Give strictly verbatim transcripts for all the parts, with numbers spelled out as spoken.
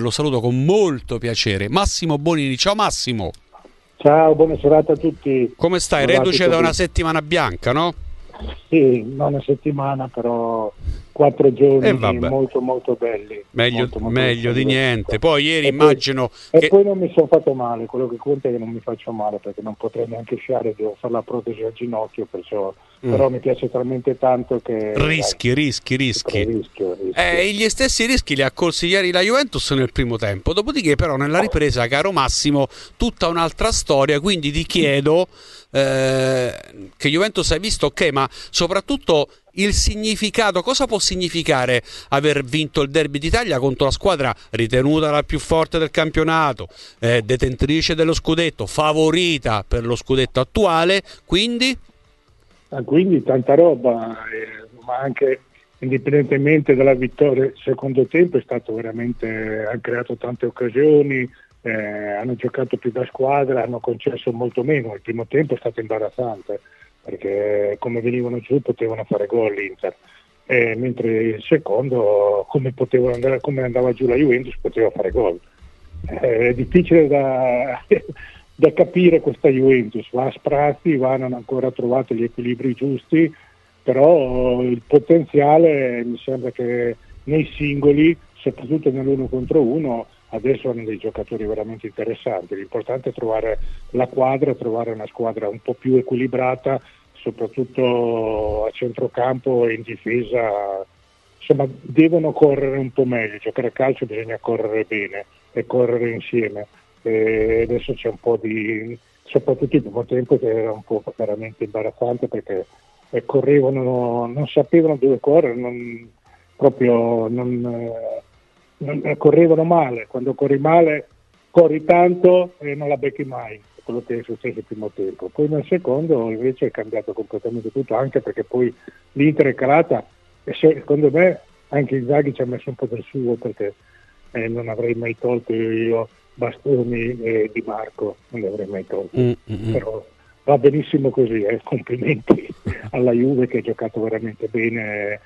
lo saluto con molto piacere, Massimo Bonini. Ciao Massimo. Ciao, buona serata a tutti. Come stai? Reduce da una settimana bianca, no? Sì, non una settimana, però quattro giorni molto molto belli. Meglio, molto, molto meglio di niente. Poi ieri e immagino poi, che... E poi non mi sono fatto male, quello che conta è che non mi faccio male, perché non potrei neanche sciare, devo fare la protesi al ginocchio, perciò mm. però mi piace talmente tanto che... Rischi, dai, rischi, rischi. Rischio, rischio. Eh, gli stessi rischi li ha corsi ieri la Juventus nel primo tempo, dopodiché però nella ripresa, caro Massimo, tutta un'altra storia, quindi ti chiedo... Eh, che Juventus hai visto, ok, ma soprattutto il significato, cosa può significare aver vinto il derby d'Italia contro la squadra ritenuta la più forte del campionato, eh, detentrice dello scudetto, favorita per lo scudetto attuale, quindi? Ah, quindi tanta roba, eh, ma anche indipendentemente dalla vittoria, il secondo tempo è stato veramente, ha creato tante occasioni. Eh, hanno giocato più da squadra, hanno concesso molto meno. Il primo tempo è stato imbarazzante perché come venivano giù potevano fare gol l'Inter, eh, mentre il secondo come, potevano andare, come andava giù la Juventus poteva fare gol. Eh, è difficile da, da capire questa Juventus, va a sprazzi, va, non ha ancora trovato gli equilibri giusti, però il potenziale mi sembra che nei singoli, soprattutto nell'uno contro uno, adesso hanno dei giocatori veramente interessanti. L'importante è trovare la quadra, trovare una squadra un po' più equilibrata, soprattutto a centrocampo e in difesa. Insomma, devono correre un po' meglio. Giocare a calcio bisogna correre bene e correre insieme. E adesso c'è un po' di, soprattutto il primo tempo, che era un po' veramente imbarazzante perché correvano, non sapevano dove correre, non, proprio non... Eh, correvano male. Quando corri male corri tanto e non la becchi mai, quello che è successo il primo tempo. Poi nel secondo invece è cambiato completamente tutto, anche perché poi l'Inter è calata e secondo me anche Inzaghi ci ha messo un po' del suo, perché eh, non avrei mai tolto io Bastoni e Di Marco, non li avrei mai tolti, mm-hmm. però va benissimo così, eh. Complimenti alla Juve che ha giocato veramente bene.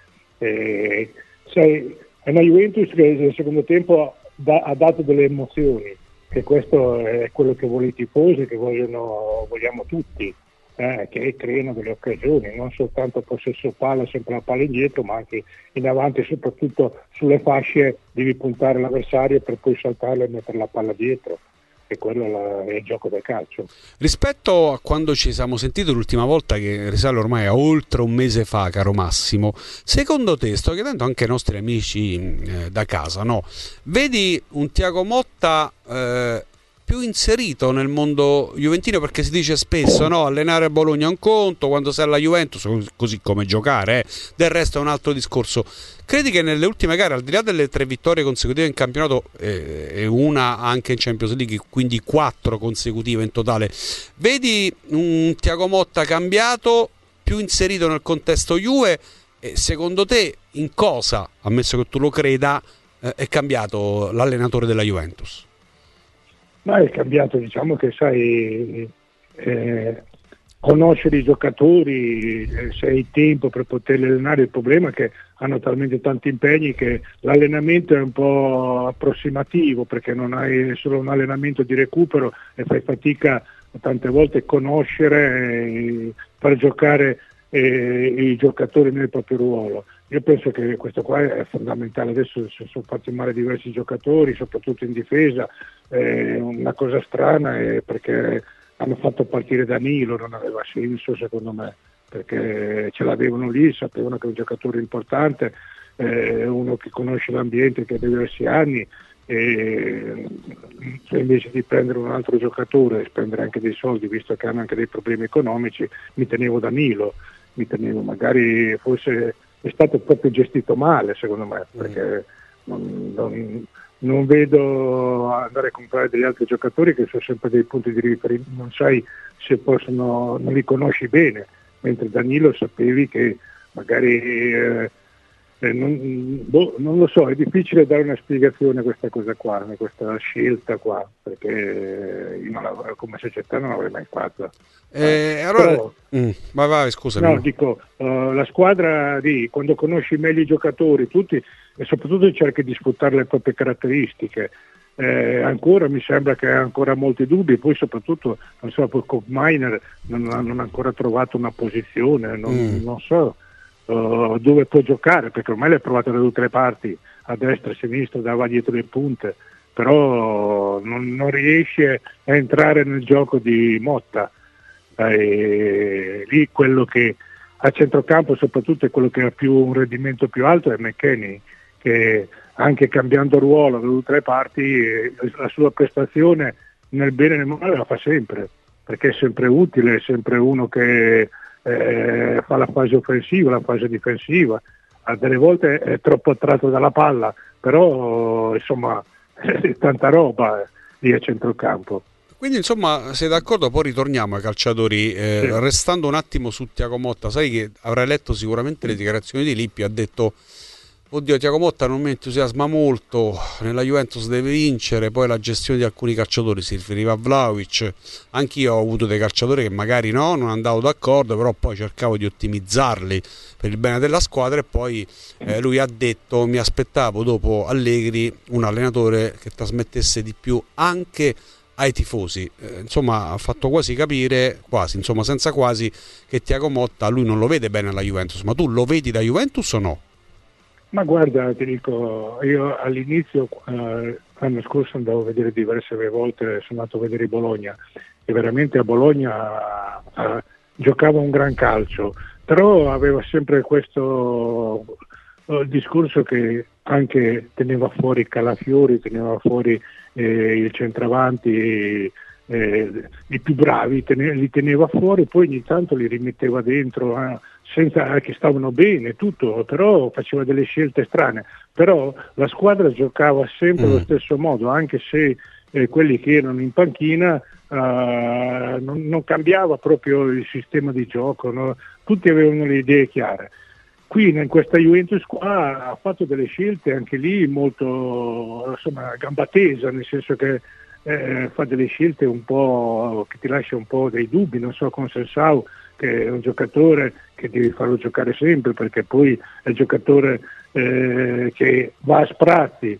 Eh, sai, è una Juventus che nel secondo tempo da, ha dato delle emozioni, che questo è quello che vuole i tifosi, che vogliono, vogliamo tutti, eh, che creano delle occasioni, non soltanto possesso palla, sempre la palla indietro, ma anche in avanti, soprattutto sulle fasce devi puntare l'avversario per poi saltarlo e mettere la palla dietro. E quello è il gioco del calcio. Rispetto a quando ci siamo sentiti l'ultima volta, che risale ormai a oltre un mese fa, caro Massimo, secondo te, sto chiedendo anche ai nostri amici eh, da casa, no? Vedi un Thiago Motta eh, più inserito nel mondo juventino, perché si dice spesso, no, allenare a Bologna è un conto, quando sei alla Juventus, così come giocare, eh, del resto è un altro discorso. Credi che nelle ultime gare, al di là delle tre vittorie consecutive in campionato eh, e una anche in Champions League, quindi quattro consecutive in totale, vedi un Thiago Motta cambiato, più inserito nel contesto Juve, e secondo te in cosa, ammesso che tu lo creda, eh, è cambiato l'allenatore della Juventus? Ma è cambiato, diciamo che sai, eh, conoscere i giocatori, eh, se hai tempo per poterli allenare. Il problema è che hanno talmente tanti impegni che l'allenamento è un po' approssimativo, perché non hai solo un allenamento di recupero e fai fatica tante volte a conoscere e far giocare eh, i giocatori nel proprio ruolo. Io penso che questo qua è fondamentale. Adesso si sono fatti male diversi giocatori, soprattutto in difesa. Eh, una cosa strana è perché hanno fatto partire Danilo, non aveva senso secondo me, perché ce l'avevano lì, sapevano che è un giocatore importante, eh, uno che conosce l'ambiente, che ha diversi anni, e invece di prendere un altro giocatore e spendere anche dei soldi, visto che hanno anche dei problemi economici, mi tenevo Danilo, mi tenevo magari forse è stato proprio gestito male secondo me, perché non, non, non vedo andare a comprare degli altri giocatori che sono sempre dei punti di riferimento, non sai se possono, non li conosci bene, mentre Danilo sapevi che magari eh, eh, non, boh, non lo so, è difficile dare una spiegazione a questa cosa qua, a questa scelta qua, perché io non la, come società non l'avrei mai fatta. Eh, allora, Però, mm, vai, vai, scusami. No, dico, uh, la squadra di quando conosci meglio i giocatori, tutti, e soprattutto cerchi di sfruttare le proprie caratteristiche. eh, ancora mi sembra che ha ancora molti dubbi, poi soprattutto non so, poi Koopmeiners non, non ha ancora trovato una posizione, non, mm. non so uh, dove può giocare, perché ormai l'ha provato da tutte le parti, a destra, a sinistra, dava dietro le punte, però non, non riesce a entrare nel gioco di Motta. Eh, lì quello che a centrocampo soprattutto è quello che ha più un rendimento più alto è McKennie, che anche cambiando ruolo da tutte le parti eh, la sua prestazione nel bene e nel male la fa sempre, perché è sempre utile, è sempre uno che eh, fa la fase offensiva, la fase difensiva, a delle volte è troppo attratto dalla palla, però insomma è tanta roba eh, lì a centrocampo. Quindi insomma sei d'accordo, poi ritorniamo ai calciatori, eh, sì. Restando un attimo su Thiago Motta, sai che avrai letto sicuramente le dichiarazioni di Lippi, ha detto oddio Thiago Motta non mi entusiasma molto, nella Juventus deve vincere, poi la gestione di alcuni calciatori, si riferiva a Vlahovic, anch'io ho avuto dei calciatori che magari no, non andavo d'accordo, però poi cercavo di ottimizzarli per il bene della squadra e poi eh, lui ha detto mi aspettavo dopo Allegri un allenatore che trasmettesse di più anche ai tifosi, eh, insomma ha fatto quasi capire, quasi, insomma senza quasi, che Thiago Motta lui non lo vede bene alla Juventus, ma tu lo vedi da Juventus o no? Ma guarda, ti dico, io all'inizio, eh, l'anno scorso andavo a vedere diverse volte, sono andato a vedere Bologna e veramente a Bologna eh, giocava un gran calcio, però aveva sempre questo eh, discorso che anche teneva fuori Calafiori, teneva fuori eh, il centravanti, eh, i più bravi tene, li teneva fuori, poi ogni tanto li rimetteva dentro eh, senza che stavano bene tutto, però faceva delle scelte strane, però la squadra giocava sempre allo stesso modo, anche se eh, quelli che erano in panchina eh, non, non cambiava proprio il sistema di gioco, no? Tutti avevano le idee chiare. Qui in questa Juventus qua ha fatto delle scelte anche lì molto, insomma, gamba tesa, nel senso che eh, fa delle scelte un po' che ti lascia un po' dei dubbi, non so, con Sensao, che è un giocatore che devi farlo giocare sempre, perché poi è il giocatore eh, che va a sprazzi,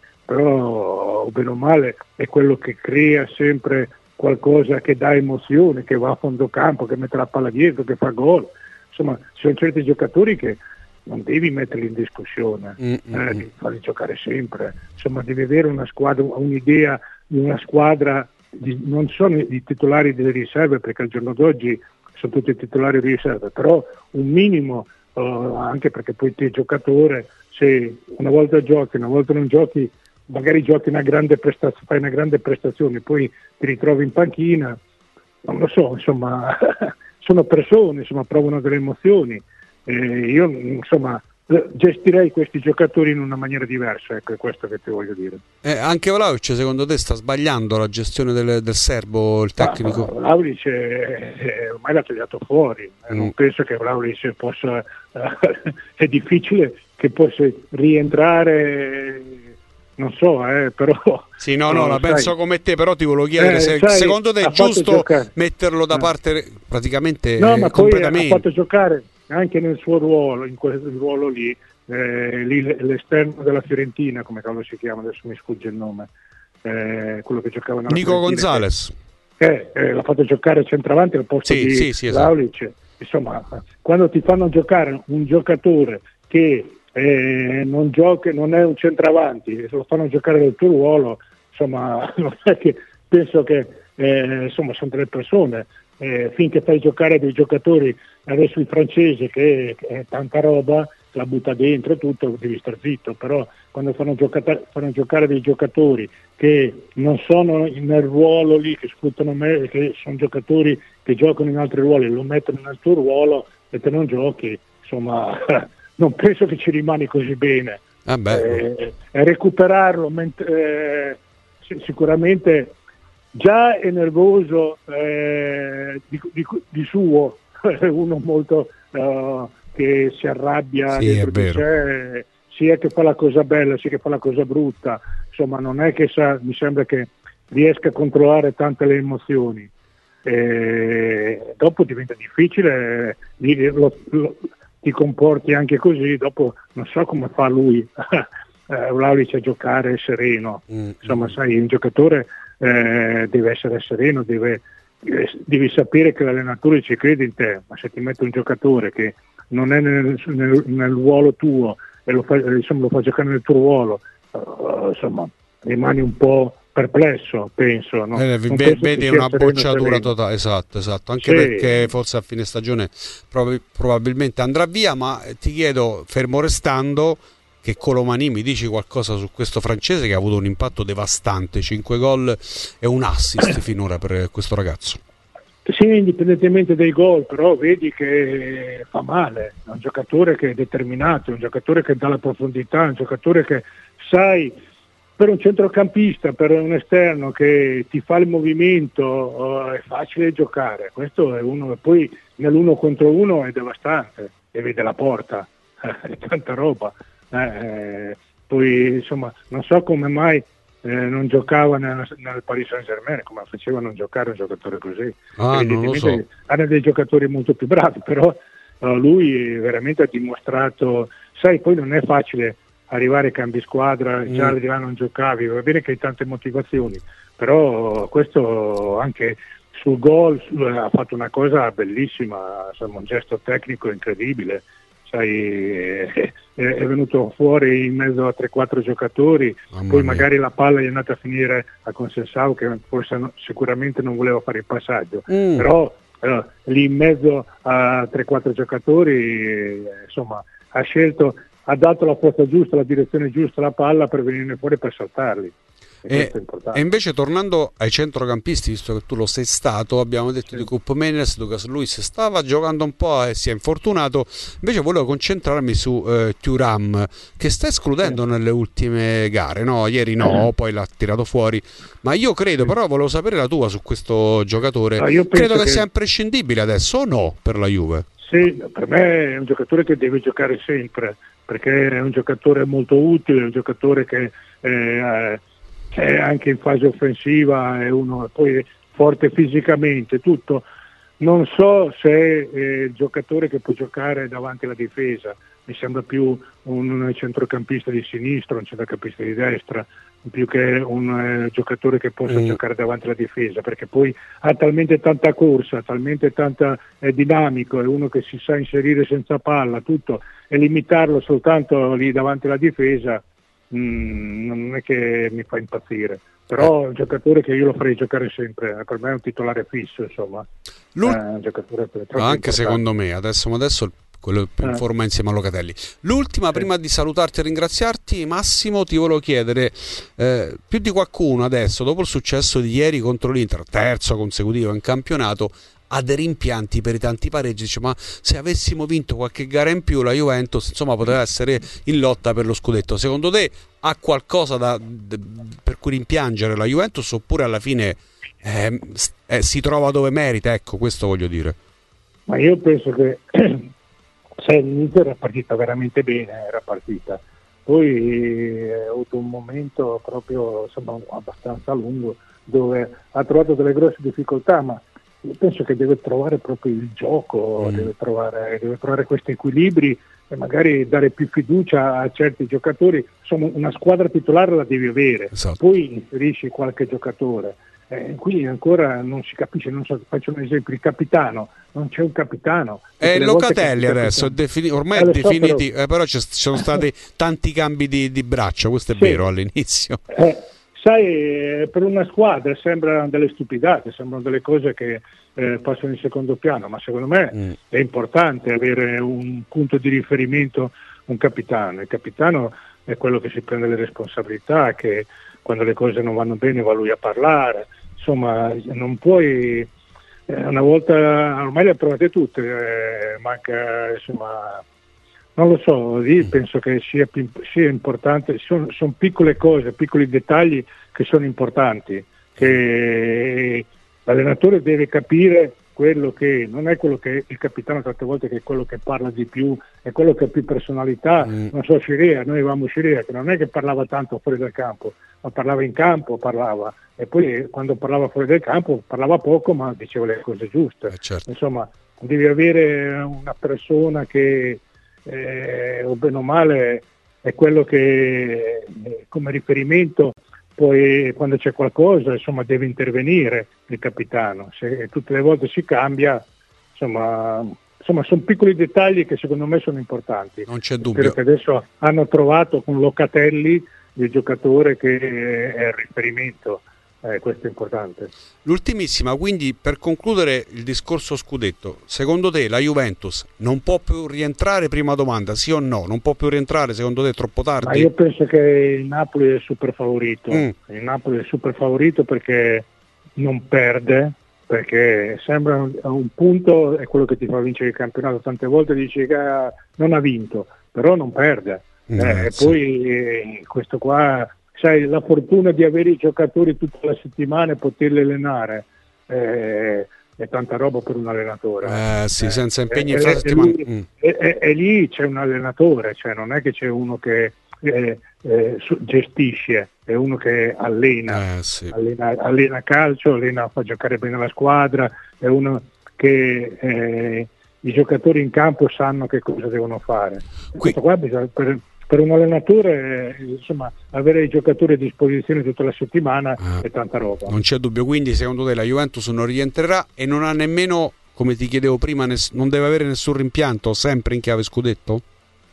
però bene o male è quello che crea sempre qualcosa che dà emozione, che va a fondo campo, che mette la palla dietro, che fa gol. Insomma, ci sono certi giocatori che non devi metterli in discussione, eh, devi farli giocare sempre, insomma devi avere una squadra, un'idea di una squadra, di, non sono i titolari delle riserve, perché al giorno d'oggi sono tutti titolari di riserva, però un minimo, uh, anche perché poi te giocatore, se una volta giochi, una volta non giochi, magari giochi una grande prestazione, fai una grande prestazione, poi ti ritrovi in panchina, non lo so, insomma sono persone, insomma provano delle emozioni. Eh, io insomma gestirei questi giocatori in una maniera diversa, ecco, è questo che ti voglio dire. Eh, anche Vlahovic secondo te sta sbagliando la gestione del, del serbo, il tecnico? Ah, Vlahovic è, è, ormai l'ha tagliato fuori, mm. non penso che Vlahovic possa, eh, è difficile che possa rientrare, non so, eh, però... Sì, no, no, la sai, penso come te, però ti volevo chiedere, eh, se sai, secondo te è giusto metterlo da parte eh. praticamente no, ma completamente? Poi ha fatto giocare anche nel suo ruolo, in quel ruolo lì, eh, lì l'esterno della Fiorentina, come cavolo si chiama, adesso mi sfugge il nome, eh, quello che giocava nella Nico Gonzalez. Che, eh, eh, l'ha fatto giocare centravanti al posto sì, di sì, sì, esatto. Vlahovic. Insomma, quando ti fanno giocare un giocatore che eh, non gioca, non è un centravanti, lo fanno giocare nel tuo ruolo, insomma, non è che penso che eh, insomma sono delle persone. Eh, finché fai giocare dei giocatori, adesso il francese che è, è tanta roba, la butta dentro tutto, devi star zitto, però quando fanno giocare, fanno giocare dei giocatori che non sono nel ruolo lì, che sfruttano me, che sono giocatori che giocano in altri ruoli, lo mettono nel tuo ruolo e te non giochi, insomma non penso che ci rimani così bene. Ah beh. Eh, recuperarlo ment- eh, sicuramente già è nervoso eh, di, di, di suo, uno molto uh, che si arrabbia sì, dentro di sé, sia che fa la cosa bella sia che fa la cosa brutta, insomma non è che sa, mi sembra che riesca a controllare tante le emozioni, e dopo diventa difficile, lo, lo, ti comporti anche così, dopo non so come fa lui eh, Vlahovic a giocare sereno. Mm. Insomma, sai, un giocatore eh, deve essere sereno, deve, eh, devi sapere che l'allenatore ci crede in te, ma se ti mette un giocatore che non è nel, nel, nel ruolo tuo e lo fa, insomma, lo fa giocare nel tuo ruolo, uh, insomma, rimani un po' perplesso, penso. No? Eh, penso vedi una bocciatura totale, esatto, esatto. Anche sì. Perché forse a fine stagione prob- probabilmente andrà via, ma ti chiedo, fermo restando, che Colomani mi dici qualcosa su questo francese che ha avuto un impatto devastante, cinque gol e un assist finora per questo ragazzo. Sì, indipendentemente dai gol, però vedi che fa male, è un giocatore che è determinato, è un giocatore che dà la profondità, è un giocatore che, sai, per un centrocampista, per un esterno che ti fa il movimento, oh, è facile giocare. Questo è uno, e poi nell'uno contro uno è devastante, e vede la porta, è tanta roba. Eh, poi insomma non so come mai eh, non giocava nel, nel Paris Saint-Germain, come faceva a non giocare un giocatore così. Ah, evidentemente non lo so. Hanno dei giocatori molto più bravi, però uh, lui veramente ha dimostrato, sai, poi non è facile arrivare ai cambi squadra, già mm. di là non giocavi, va bene che hai tante motivazioni, però questo anche sul gol ha fatto una cosa bellissima, insomma, un gesto tecnico incredibile. Sai, è, è venuto fuori in mezzo a tre quattro giocatori, Mamma poi mia. Magari la palla gli è andata a finire a Conceição, che forse no, sicuramente non voleva fare il passaggio, mm. però eh, lì in mezzo a tre quattro giocatori eh, insomma ha scelto, ha dato la forza giusta, la direzione giusta alla palla per venire fuori, per saltarli. E, e invece tornando ai centrocampisti, visto che tu lo sei stato, abbiamo detto sì. di Koop Meiners, Douglas Luiz stava giocando un po' e si è infortunato, invece volevo concentrarmi su eh, Thuram, che sta escludendo sì. nelle ultime gare, no? Ieri no, eh. poi l'ha tirato fuori, ma io credo, sì. però volevo sapere la tua su questo giocatore, no, io credo che, che sia imprescindibile adesso o no per la Juve? Sì, per me è un giocatore che deve giocare sempre, perché è un giocatore molto utile, è un giocatore che eh, è anche in fase offensiva, è uno poi forte fisicamente, tutto. Non so se è il giocatore che può giocare davanti alla difesa, mi sembra più un centrocampista di sinistra, un centrocampista di destra, più che un eh, giocatore che possa mm. giocare davanti alla difesa, perché poi ha talmente tanta corsa, talmente tanta è dinamico, è uno che si sa inserire senza palla, tutto, e limitarlo soltanto lì davanti alla difesa Mm, non è che mi fa impazzire, però è un giocatore che io lo farei giocare sempre, per me è un titolare fisso, insomma. È un giocatore anche importante. Secondo me adesso, adesso quello più in forma insieme a Locatelli. L'ultima, sì. prima di salutarti e ringraziarti, Massimo, ti volevo chiedere eh, più di qualcuno adesso, dopo il successo di ieri contro l'Inter, terzo consecutivo in campionato, ha dei rimpianti per i tanti pareggi, dice, ma se avessimo vinto qualche gara in più la Juventus insomma poteva essere in lotta per lo scudetto. Secondo te ha qualcosa da, de, per cui rimpiangere la Juventus, oppure alla fine eh, eh, si trova dove merita? Ecco, questo voglio dire. Ma io penso che se l'Inter era partita veramente bene, era partita, poi ha avuto un momento proprio insomma, abbastanza lungo dove ha trovato delle grosse difficoltà, ma io penso che deve trovare proprio il gioco, mm. deve trovare, deve trovare questi equilibri e magari dare più fiducia a certi giocatori. Insomma, una squadra titolare la devi avere, esatto. Poi inserisci qualche giocatore. Eh, qui ancora non si capisce, non so, faccio un esempio, il capitano, non c'è un capitano. È Locatelli adesso, è defini- ormai eh, è definitivo, so, però, eh, però ci sono stati tanti cambi di, di braccio, questo è sì. vero all'inizio. Eh, Sai, per una squadra sembrano delle stupidate, sembrano delle cose che eh, passano in secondo piano, ma secondo me mm. è importante avere un punto di riferimento, un capitano. Il capitano è quello che si prende le responsabilità, che quando le cose non vanno bene va lui a parlare, insomma non puoi, eh, una volta, ormai le ha provate tutte, eh, manca insomma... Non lo so, lì penso che sia, sia importante, sono, sono piccole cose, piccoli dettagli che sono importanti, che l'allenatore deve capire quello che, non è quello che il capitano tante volte che è quello che parla di più, è quello che ha più personalità, mm. non so Scirea, noi avevamo Scirea che non è che parlava tanto fuori dal campo, ma parlava in campo, parlava, e poi quando parlava fuori dal campo parlava poco ma diceva le cose giuste, eh certo. Insomma devi avere una persona che Eh, o bene o male è quello che eh, come riferimento poi quando c'è qualcosa insomma deve intervenire il capitano. Se tutte le volte si cambia, insomma, insomma sono piccoli dettagli che secondo me sono importanti. Non c'è dubbio. Spero che adesso hanno trovato con Locatelli il giocatore che è il riferimento. Eh, questo è importante. L'ultimissima, quindi, per concludere il discorso scudetto, secondo te la Juventus non può più rientrare? Prima domanda, sì o no? Non può più rientrare? Secondo te è troppo tardi? Ma io penso che il Napoli è super favorito. Mm. Il Napoli è super favorito perché non perde, perché sembra un, un punto è quello che ti fa vincere il campionato. Tante volte dici che ah, non ha vinto, però non perde. Mm, eh, sì. E poi eh, questo qua, sai, la fortuna di avere i giocatori tutta la settimana e poterli allenare eh, è tanta roba per un allenatore. Eh, sì, senza impegni eh, fra eh, settimane. lì, Mm. e, e, e lì c'è un allenatore, cioè non è che c'è uno che eh, eh, su- gestisce, è uno che allena, Eh, sì. allena, allena calcio, allena, fa giocare bene la squadra, è uno che eh, i giocatori in campo sanno che cosa devono fare. Qui- Questo qua bisogna, per, per un allenatore eh, insomma, avere i giocatori a disposizione tutta la settimana Ah. è tanta roba. Non c'è dubbio, quindi secondo te la Juventus non rientrerà e non ha nemmeno, come ti chiedevo prima, ness- non deve avere nessun rimpianto, sempre in chiave scudetto?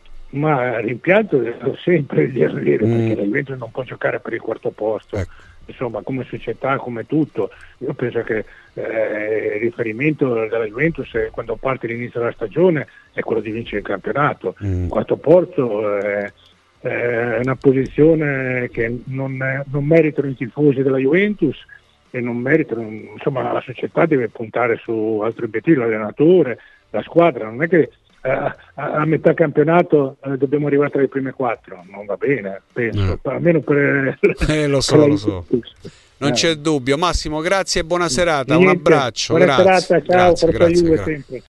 Ma rimpianto devo sempre di avere, Mm. perché la Juventus non può giocare per il quarto posto. Ecco. Insomma, come società, come tutto, io penso che eh, il riferimento della Juventus eh, quando parte l'inizio della stagione è quello di vincere il campionato. Mm. Il quarto posto eh, è una posizione che non, è- non meritano i tifosi della Juventus e non meritano, insomma, la società deve puntare su altri obiettivi, l'allenatore, la squadra, non è che eh, a, a metà campionato eh, dobbiamo arrivare tra le prime quattro, non va bene, penso, Eh. almeno per Eh, lo so, per la lo so. Juventus. Non Eh. c'è dubbio. Massimo, grazie e buona serata. Niente. Un abbraccio. Buona grazie. serata, ciao, grazie, forza grazie, Juve grazie. sempre.